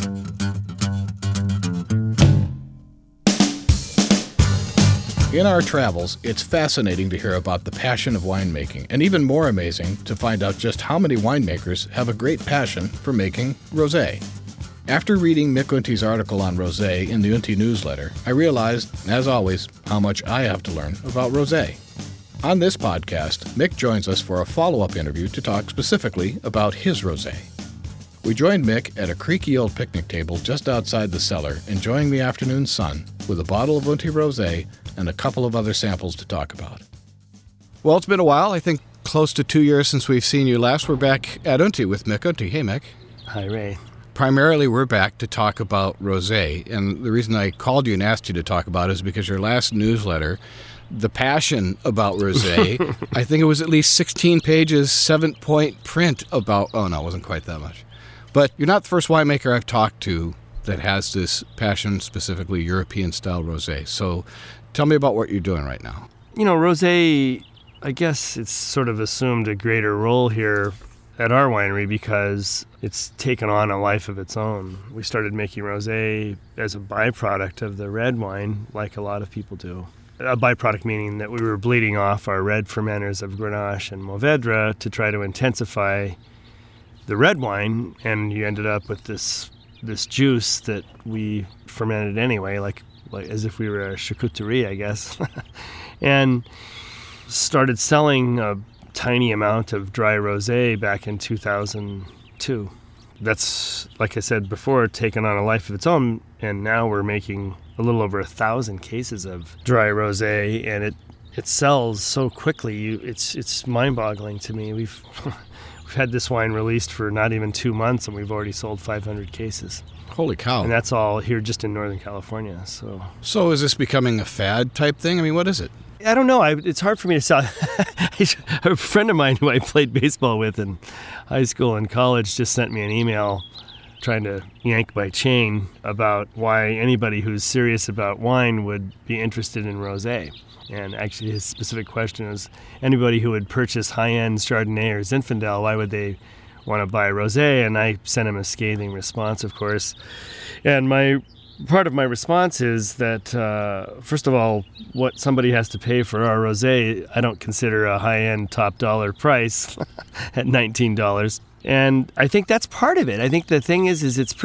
In our travels, it's fascinating to hear about the passion of winemaking, and even more amazing to find out just how many winemakers have a great passion for making rosé. After reading Mick Unte's article on rosé in the Unte newsletter, I realized, as always, how much I have to learn about rosé. On this podcast, Mick joins us for a follow-up interview to talk specifically about his rosé. We joined Mick at a creaky old picnic table just outside the cellar, enjoying the afternoon sun, with a bottle of Unte rosé and a couple of other samples to talk about. Well, it's been a while. I think close to 2 years since we've seen you last. We're back at Unte with Mick Unte. Hey, Mick. Hi, Ray. Primarily, we're back to talk about rosé, and the reason I called you and asked you to talk about it is because your last newsletter, the passion about rosé, I think it was at least 16 pages, 7-point print about, oh no, it wasn't quite that much. But you're not the first winemaker I've talked to that has this passion, specifically European-style rosé. So tell me about what you're doing right now. You know, rosé, I guess it's sort of assumed a greater role here at our winery because it's taken on a life of its own. We started making rosé as a byproduct of the red wine, like a lot of people do. A byproduct meaning that we were bleeding off our red fermenters of Grenache and Mourvèdre to try to intensify the red wine, and you ended up with this juice that we fermented anyway, like as if we were a charcuterie, I guess, and started selling a tiny amount of dry rosé back in 2002. That's, like I said before, taken on a life of its own, and now we're making a little over 1,000 cases of dry rosé, and it sells so quickly. It's mind-boggling to me. We've had this wine released for not even 2 months, and we've already sold 500 cases. Holy cow. And that's all here just in Northern California. So is this becoming a fad type thing? I mean, what is it? I don't know. It's hard for me to tell. A friend of mine who I played baseball with in high school and college just sent me an email trying to yank my chain about why anybody who's serious about wine would be interested in rosé. And actually his specific question is, anybody who would purchase high-end Chardonnay or Zinfandel, why would they want to buy rosé? And I sent him a scathing response, of course. And part of my response is that, first of all, what somebody has to pay for our rosé, I don't consider a high-end top dollar price at $19. And I think that's part of it. I think the thing is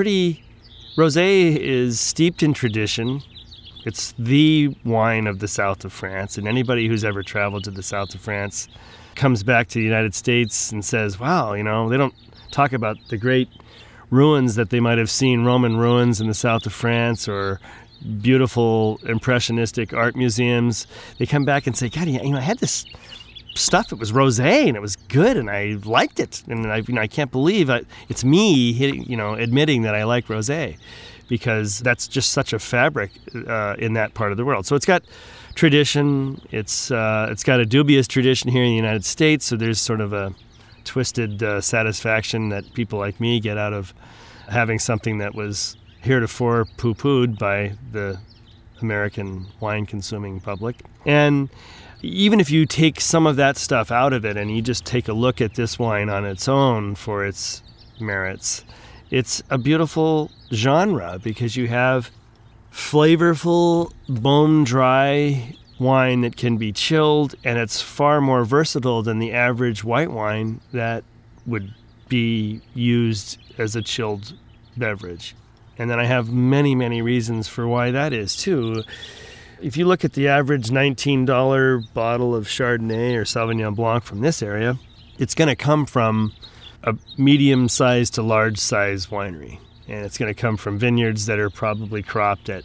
rosé is steeped in tradition. It's the wine of the south of France, and anybody who's ever traveled to the south of France comes back to the United States and says, wow, they don't talk about the great ruins that they might have seen, Roman ruins in the south of France or beautiful impressionistic art museums. They come back and say, God, I had this stuff. It was rosé and it was good and I liked it. And I can't believe it's me, admitting that I like rosé, because that's just such a fabric in that part of the world. So it's got tradition. It's got a dubious tradition here in the United States. So there's sort of a twisted satisfaction that people like me get out of having something that was heretofore poo-pooed by the American wine-consuming public. And even if you take some of that stuff out of it and you just take a look at this wine on its own for its merits, it's a beautiful genre because you have flavorful, bone-dry wine that can be chilled, and it's far more versatile than the average white wine that would be used as a chilled beverage. And then I have many, many reasons for why that is, too. If you look at the average $19 bottle of Chardonnay or Sauvignon Blanc from this area, it's going to come from a medium-sized to large-sized winery. And it's going to come from vineyards that are probably cropped at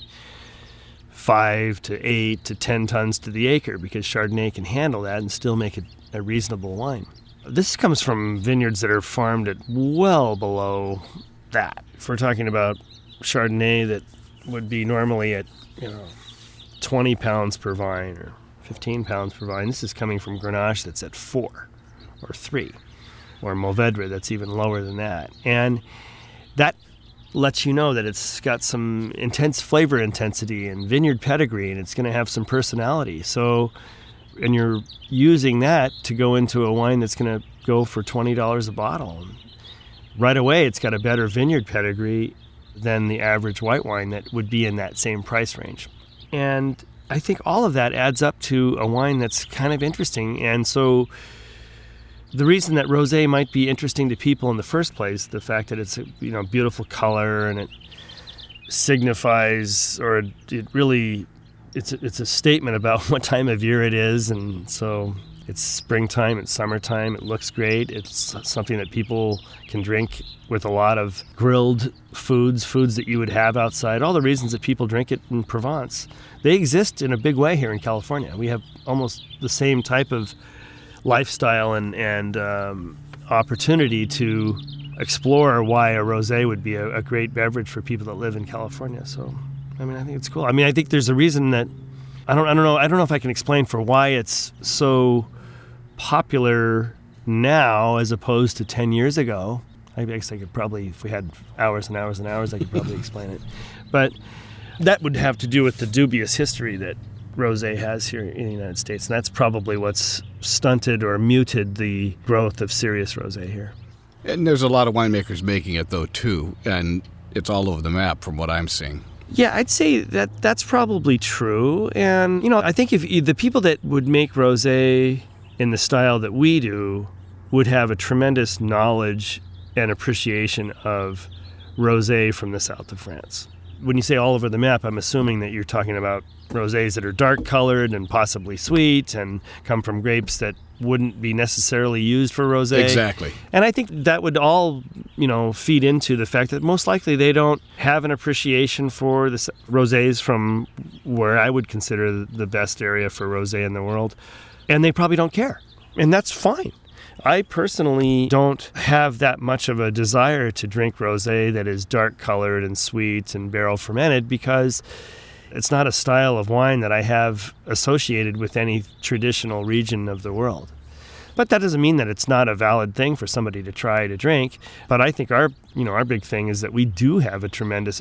5 to 8 to 10 tons to the acre, because Chardonnay can handle that and still make it a reasonable wine. This comes from vineyards that are farmed at well below that. If we're talking about Chardonnay that would be normally at 20 pounds per vine or 15 pounds per vine, this is coming from Grenache that's at 4 or 3, or Mourvèdre that's even lower than that. And that lets you know that it's got some intense flavor intensity and vineyard pedigree, and it's going to have some personality. So, and you're using that to go into a wine that's going to go for $20 a bottle. And right away, it's got a better vineyard pedigree than the average white wine that would be in that same price range. And I think all of that adds up to a wine that's kind of interesting. And so the reason that rosé might be interesting to people in the first place, the fact that it's a beautiful color and it signifies, or it really, it's a statement about what time of year it is. And so it's springtime, it's summertime, it looks great. It's something that people can drink with a lot of grilled foods that you would have outside. All the reasons that people drink it in Provence, they exist in a big way here in California. We have almost the same type of lifestyle and opportunity to explore why a rosé would be a great beverage for people that live in California. So, I think it's cool. I think there's a reason that I don't know if I can explain for why it's so popular now as opposed to 10 years ago. I guess I could probably, if we had hours and hours and hours, I could probably explain it. But that would have to do with the dubious history that rosé has here in the United States. And that's probably what's stunted or muted the growth of serious rosé here. And there's a lot of winemakers making it, though, too. And it's all over the map from what I'm seeing. Yeah, I'd say that's probably true. And, I think if the people that would make rosé in the style that we do would have a tremendous knowledge and appreciation of rosé from the south of France. When you say all over the map, I'm assuming that you're talking about rosés that are dark colored and possibly sweet and come from grapes that wouldn't be necessarily used for rosé. Exactly. And I think that would all, feed into the fact that most likely they don't have an appreciation for the rosés from where I would consider the best area for rosé in the world. And they probably don't care. And that's fine. I personally don't have that much of a desire to drink rosé that is dark colored and sweet and barrel fermented, because it's not a style of wine that I have associated with any traditional region of the world. But that doesn't mean that it's not a valid thing for somebody to try to drink. But I think our big thing is that we do have a tremendous,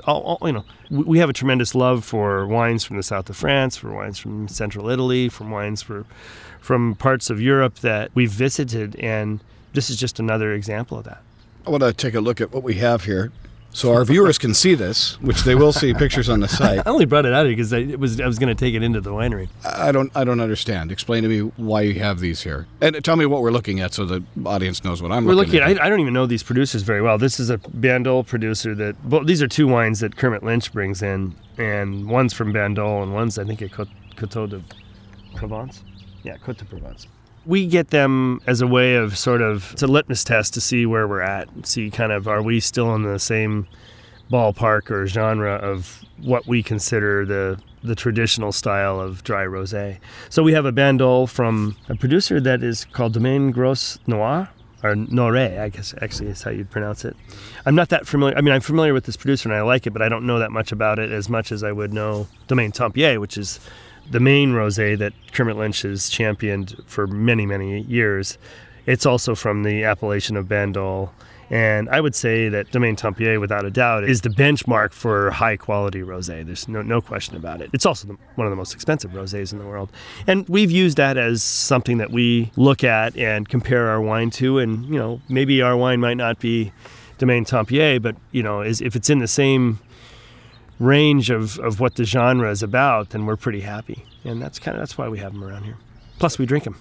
we have a tremendous love for wines from the south of France, for wines from central Italy, from wines from parts of Europe that we've visited, and this is just another example of that. I want to take a look at what we have here, so our viewers can see this, which they will see pictures on the site. I only brought it out here because I was going to take it into the winery. I don't understand. Explain to me why you have these here, and tell me what we're looking at so the audience knows what I'm looking at. I don't even know these producers very well. This is a Bandol producer these are two wines that Kermit Lynch brings in, and one's from Bandol and one's, I think, at Côte de Provence. Yeah, Côte de Provence. We get them as a way of it's a litmus test to see where we're at, see kind of, are we still in the same ballpark or genre of what we consider the traditional style of dry rosé. So we have a Bandol from a producer that is called Domaine Gros Noir, or Noret, I guess actually is how you'd pronounce it. I'm not that familiar. I'm familiar with this producer and I like it, but I don't know that much about it as much as I would know Domaine Tempier, which is the main rosé that Kermit Lynch has championed for many, many years. It's also from the appellation of Bandol. And I would say that Domaine Tempier, without a doubt, is the benchmark for high-quality rosé. There's no question about it. It's also one of the most expensive rosés in the world. And we've used that as something that we look at and compare our wine to. And, maybe our wine might not be Domaine Tempier, but, if it's in the same range of what the genre is about, then we're pretty happy. And that's why we have them around here. Plus, we drink them.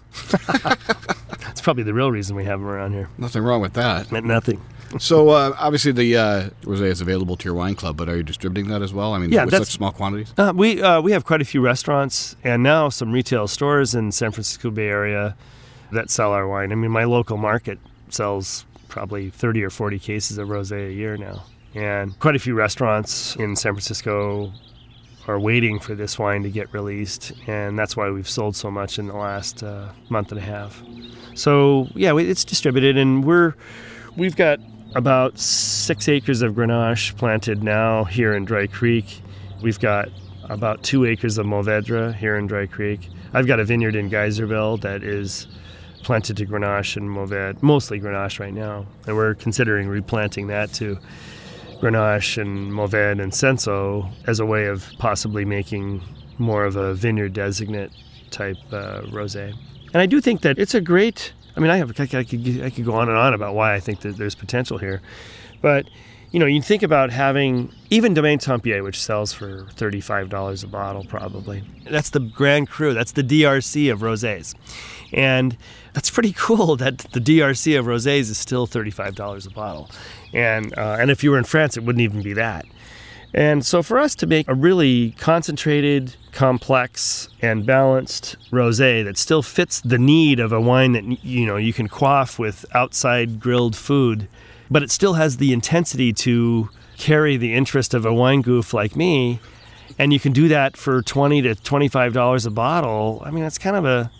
That's probably the real reason we have them around here. Nothing wrong with that. Nothing. So, obviously, the rosé is available to your wine club, but are you distributing that as well? With such small quantities? We have quite a few restaurants and now some retail stores in San Francisco Bay Area that sell our wine. My local market sells probably 30 or 40 cases of rosé a year now. And quite a few restaurants in San Francisco are waiting for this wine to get released, and that's why we've sold so much in the last month and a half. So, it's distributed, and we've got about 6 acres of Grenache planted now here in Dry Creek. We've got about 2 acres of Mourvèdre here in Dry Creek. I've got a vineyard in Geyserville that is planted to Grenache and Mourvèdre, mostly Grenache right now, and we're considering replanting that to Grenache and Mourvèdre and Cinsault as a way of possibly making more of a vineyard designate type rosé. And I do think that it's a great. I could go on and on about why I think that there's potential here, but you think about having even Domaine Tempier, which sells for $35 a bottle probably. That's the Grand Cru. That's the DRC of rosés. And that's pretty cool that the DRC of rosés is still $35 a bottle. And if you were in France, it wouldn't even be that. And so for us to make a really concentrated, complex, and balanced rosé that still fits the need of a wine that you can quaff with outside grilled food, but it still has the intensity to carry the interest of a wine goof like me, and you can do that for $20 to $25 a bottle. I mean, it's kind of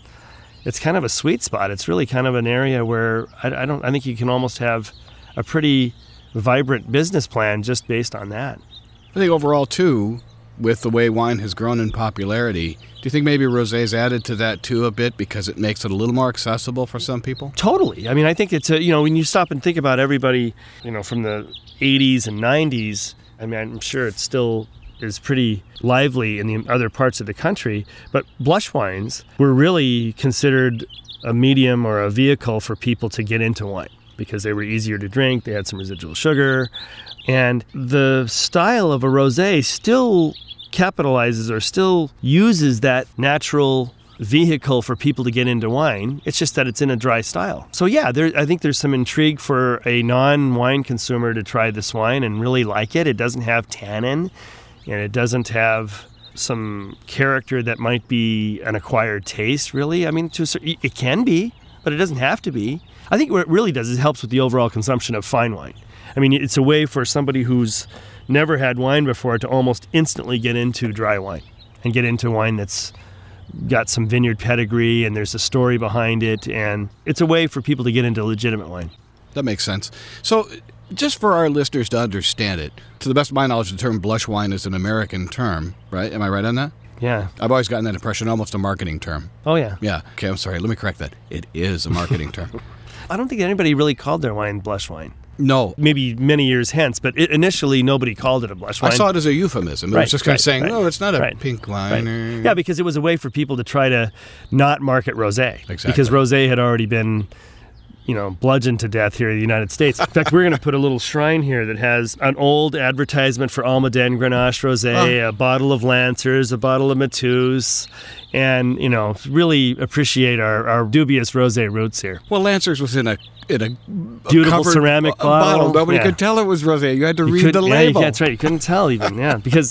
a sweet spot. It's really kind of an area where I think you can almost have a pretty vibrant business plan just based on that. I think overall, too, with the way wine has grown in popularity, do you think maybe rosés added to that, too, a bit because it makes it a little more accessible for some people? Totally. I mean, I think it's, when you stop and think about everybody, from the 80s and 90s, I mean, I'm sure it still is pretty lively in the other parts of the country, but blush wines were really considered a medium or a vehicle for people to get into wine because they were easier to drink, they had some residual sugar, and the style of a rosé still capitalizes or still uses that natural vehicle for people to get into wine. It's just that it's in a dry style. So yeah, I think there's some intrigue for a non-wine consumer to try this wine and really like it. It doesn't have tannin, and it doesn't have some character that might be an acquired taste, really. I mean, it can be, but it doesn't have to be. I think what it really does is it helps with the overall consumption of fine wine. I mean, it's a way for somebody who's never had wine before to almost instantly get into dry wine and get into wine that's got some vineyard pedigree and there's a story behind it. And it's a way for people to get into legitimate wine. That makes sense. So just for our listeners to understand it, to the best of my knowledge, the term blush wine is an American term, right? Am I right on that? Yeah. I've always gotten that impression, almost a marketing term. Oh, yeah. Yeah. Okay, I'm sorry. Let me correct that. It is a marketing term. I don't think anybody really called their wine blush wine. No. Maybe many years hence, but initially nobody called it a blush wine. I saw it as a euphemism. It was just kind of saying, no, it's not a pink wine. Right. Yeah, because it was a way for people to try to not market rosé. Exactly. Because rosé had already been, bludgeoned to death here in the United States. In fact, we're going to put a little shrine here that has an old advertisement for Almaden Grenache Rosé, a bottle of Lancers, a bottle of Mateus, and, really appreciate our dubious rosé roots here. Well, Lancers was in a beautiful ceramic bottle. Nobody could tell it was rosé. You had to read the label. Yeah, that's right. You couldn't tell even. Yeah, because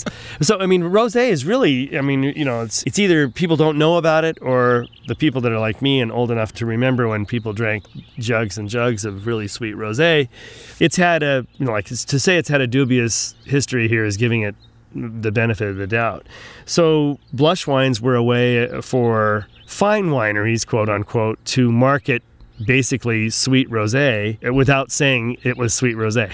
rosé is really. It's either people don't know about it, or the people that are like me and old enough to remember when people drank jugs and jugs of really sweet rosé. It's had to say it's had a dubious history here is giving it the benefit of the doubt. So blush wines were a way for fine wineries, quote unquote, to market basically sweet rosé without saying it was sweet rosé.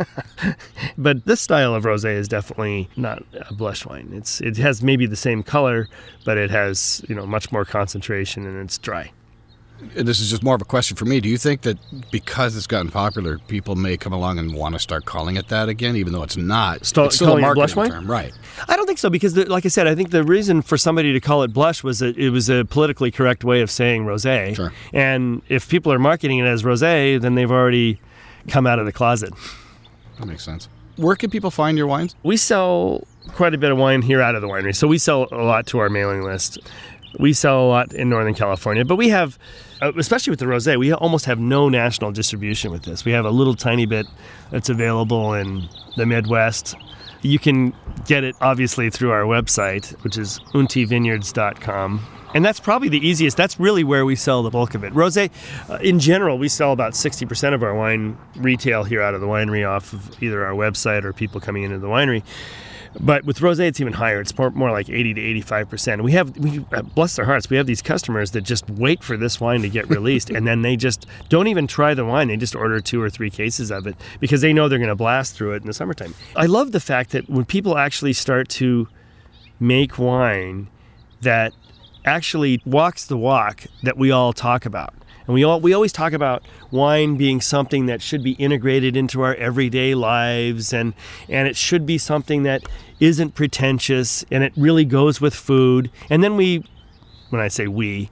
But this style of rosé is definitely not a blush wine. It has maybe the same color, but it has much more concentration and it's dry. This is just more of a question for me. Do you think that because it's gotten popular, people may come along and want to start calling it that again, even though it's not? It's still a marketing term, right? I don't think so, because like I said, I think the reason for somebody to call it blush was that it was a politically correct way of saying rosé. Sure. And if people are marketing it as rosé, then they've already come out of the closet. That makes sense. Where can people find your wines? We sell quite a bit of wine here out of the winery. So we sell a lot to our mailing list. We sell a lot in Northern California, but we have, especially with the rosé, we almost have no national distribution with this. We have a little tiny bit that's available in the Midwest. You can get it, obviously, through our website, which is untivineyards.com. And that's probably the easiest. That's really where we sell the bulk of it. Rosé, in general, we sell about 60% of our wine retail here out of the winery off of either our website or people coming into the winery. But with rosé, it's even higher. It's more like 80 to 85%. We bless their hearts, we have these customers that just wait for this wine to get released, and then they just don't even try the wine. They just order 2 or 3 cases of it because they know they're going to blast through it in the summertime. I love the fact that when people actually start to make wine that actually walks the walk that we all talk about. And we always talk about wine being something that should be integrated into our everyday lives, and it should be something that isn't pretentious, and it really goes with food. And then when I say we,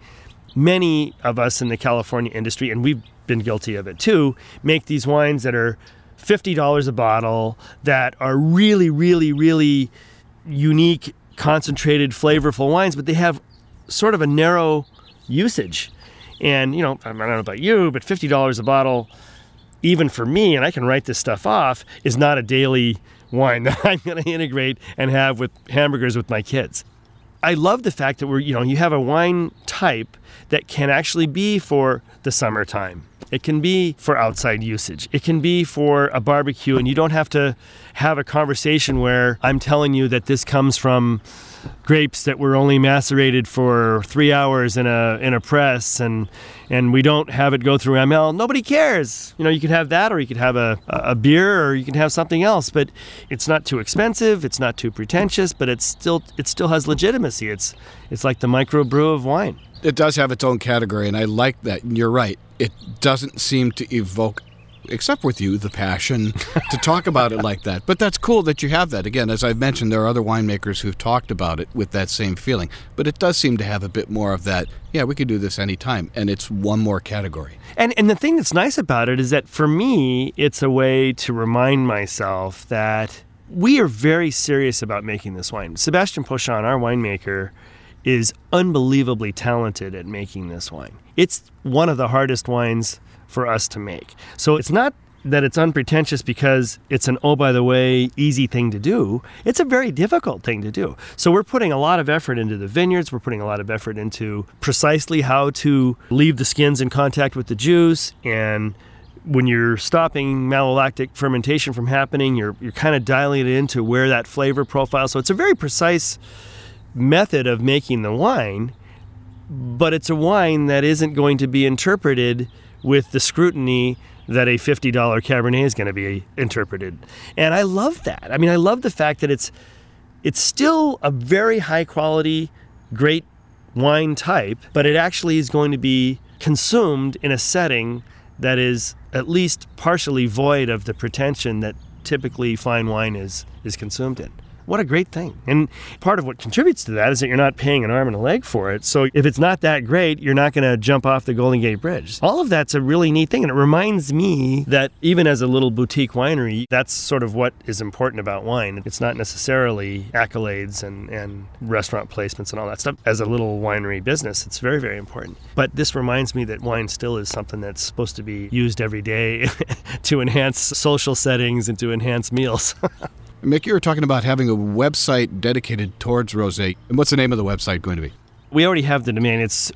many of us in the California industry, and we've been guilty of it too, make these wines that are $50 a bottle that are really, really, really unique, concentrated, flavorful wines, but they have sort of a narrow usage. And, I don't know about you, but $50 a bottle, even for me, and I can write this stuff off, is not a daily wine that I'm going to integrate and have with hamburgers with my kids. I love the fact that you have a wine type that can actually be for the summertime. It can be for outside usage. It can be for a barbecue, and you don't have to have a conversation where I'm telling you that this comes from grapes that were only macerated for 3 hours in a press, and we don't have it go through ML. Nobody cares. You could have that, or you could have a beer, or you can have something else. But it's not too expensive. It's not too pretentious. But it still has legitimacy. It's like the microbrew of wine. It does have its own category, and I like that. You're right. It doesn't seem to evoke, except with you, the passion to talk about it like that. But that's cool that you have that. Again, as I've mentioned, there are other winemakers who've talked about it with that same feeling. But it does seem to have a bit more of that, we could do this anytime, and it's one more category. And the thing that's nice about it is that for me, it's a way to remind myself that we are very serious about making this wine. Sébastien Pochon, our winemaker, is unbelievably talented at making this wine. It's one of the hardest wines for us to make. So it's not that it's unpretentious because it's an, oh, by the way, easy thing to do. It's a very difficult thing to do. So we're putting a lot of effort into the vineyards. We're putting a lot of effort into precisely how to leave the skins in contact with the juice. And when you're stopping malolactic fermentation from happening, you're kind of dialing it into where that flavor profile. So it's a very precise method of making the wine, but it's a wine that isn't going to be interpreted with the scrutiny that a $50 Cabernet is going to be interpreted. And I love that. I mean, I love the fact that it's still a very high quality, great wine type, but it actually is going to be consumed in a setting that is at least partially void of the pretension that typically fine wine is consumed in. What a great thing. And part of what contributes to that is that you're not paying an arm and a leg for it. So if it's not that great, you're not going to jump off the Golden Gate Bridge. All of that's a really neat thing. And it reminds me that even as a little boutique winery, that's sort of what is important about wine. It's not necessarily accolades and restaurant placements and all that stuff. As a little winery business, it's very, very important. But this reminds me that wine still is something that's supposed to be used every day to enhance social settings and to enhance meals. Mick, you were talking about having a website dedicated towards rosé. And what's the name of the website going to be? We already have the domain. It's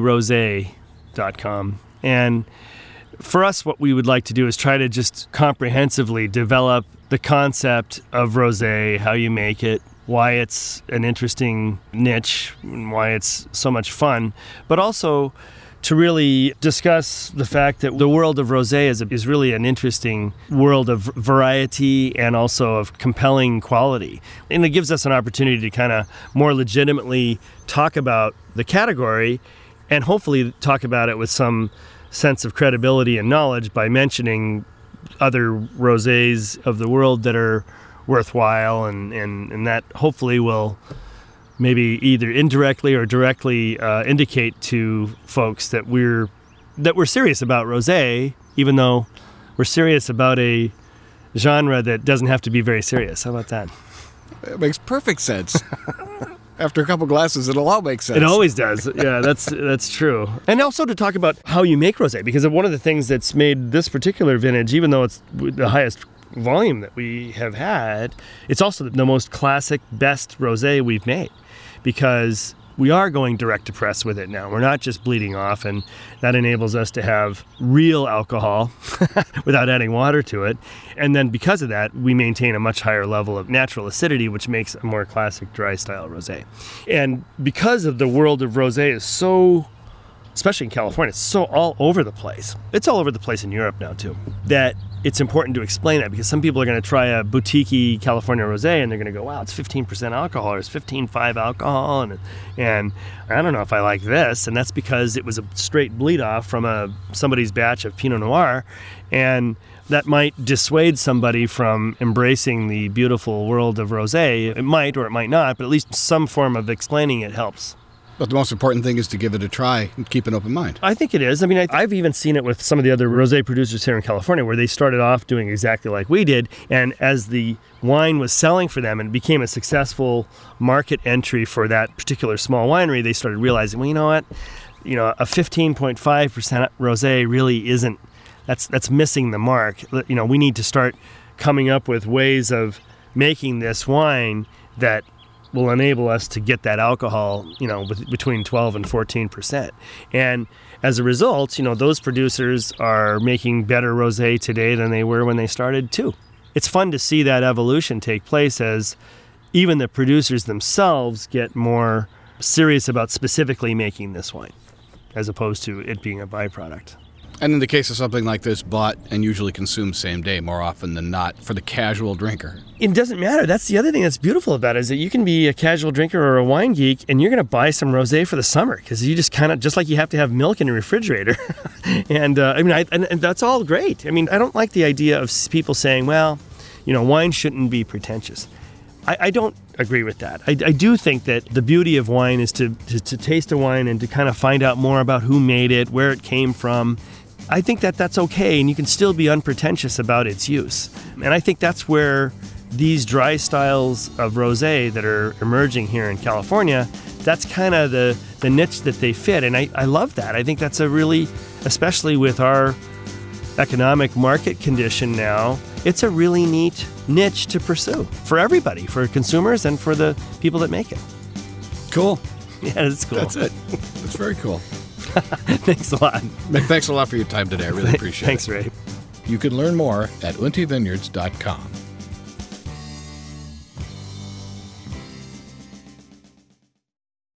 untirosé.com. And for us, what we would like to do is try to just comprehensively develop the concept of rosé, how you make it, why it's an interesting niche, and why it's so much fun, but also to really discuss the fact that the world of rosé is really an interesting world of variety and also of compelling quality. And it gives us an opportunity to kind of more legitimately talk about the category and hopefully talk about it with some sense of credibility and knowledge by mentioning other rosés of the world that are worthwhile and that hopefully will maybe either indirectly or directly indicate to folks that we're serious about rosé, even though we're serious about a genre that doesn't have to be very serious. How about that? It makes perfect sense. After a couple glasses, it'll all make sense. It always does. Yeah, that's true. And also to talk about how you make rosé, because one of the things that's made this particular vintage, even though it's the highest volume that we have had, it's also the most classic, best rosé we've made. Because we are going direct to press with it now. We're not just bleeding off, and that enables us to have real alcohol without adding water to it. And then because of that, we maintain a much higher level of natural acidity, which makes a more classic dry style rosé. And because of the world of rosé is so, especially in California, it's so all over the place. It's all over the place in Europe now too, that it's important to explain that, because some people are going to try a boutique-y California rosé and they're going to go, wow, it's 15% alcohol or it's 15.5 alcohol, and I don't know if I like this. And that's because it was a straight bleed off from somebody's batch of Pinot Noir, and that might dissuade somebody from embracing the beautiful world of rosé. It might or it might not, but at least some form of explaining it helps. But the most important thing is to give it a try and keep an open mind. I think it is. I mean, I've even seen it with some of the other rosé producers here in California where they started off doing exactly like we did. And as the wine was selling for them and became a successful market entry for that particular small winery, they started realizing, well, you know what? You know, a 15.5% rosé really isn't, that's missing the mark. You know, we need to start coming up with ways of making this wine that will enable us to get that alcohol, you know, between 12 and 14%. And as a result, you know, those producers are making better rosé today than they were when they started too. It's fun to see that evolution take place as even the producers themselves get more serious about specifically making this wine, as opposed to it being a byproduct. And in the case of something like this, bought and usually consumed same day more often than not for the casual drinker. It doesn't matter. That's the other thing that's beautiful about it, is that you can be a casual drinker or a wine geek and you're going to buy some rosé for the summer because you just kind of, just like you have to have milk in your refrigerator. And and that's all great. I mean, I don't like the idea of people saying, well, you know, wine shouldn't be pretentious. I don't agree with that. I do think that the beauty of wine is to taste a wine and to kind of find out more about who made it, where it came from. I think that that's okay, and you can still be unpretentious about its use. And I think that's where these dry styles of rosé that are emerging here in California, that's kind of the niche that they fit. And I love that. I think that's a really, especially with our economic market condition now, it's a really neat niche to pursue for everybody, for consumers and for the people that make it. Cool. Yeah, it's cool. That's it. That's very cool. Thanks a lot. Mick, thanks a lot for your time today. I really appreciate Thanks, it. Ray. You can learn more at untivineyards.com.